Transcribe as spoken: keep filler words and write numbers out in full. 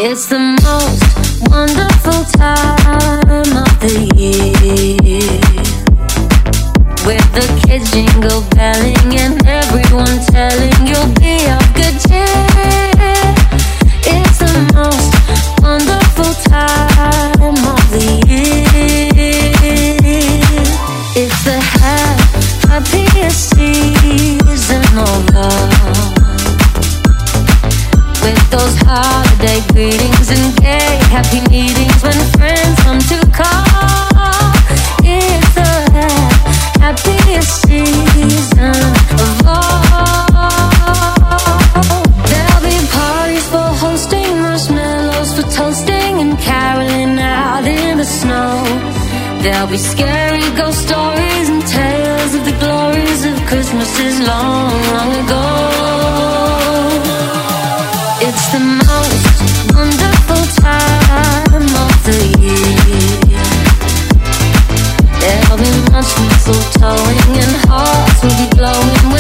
It's the most wonderful time of the year, with the kids jingle belling and everyone telling you'll be of good cheer. It's the most wonderful time of the year. It's the ha- happiest season of love, with those holiday greetings and gay happy meetings when friends come to call. It's the ha- happiest season of all. There'll be parties for hosting, marshmallows for toasting, and caroling out in the snow. There'll be scary ghost stories and tales of the glories of Christmases long, long ago. It's the most wonderful time of the year. There'll be much mistletoeing and hearts will be glowing